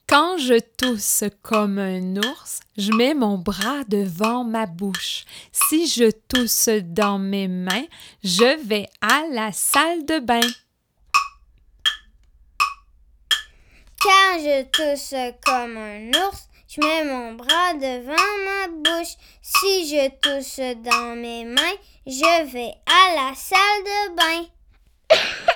Quand je tousse comme un ours, je mets mon bras devant ma bouche. Si je tousse dans mes mains, je vais à la salle de bain. Quand je tousse comme un ours, je mets mon bras devant ma bouche. Si je tousse dans mes mains, je vais à la salle de bain.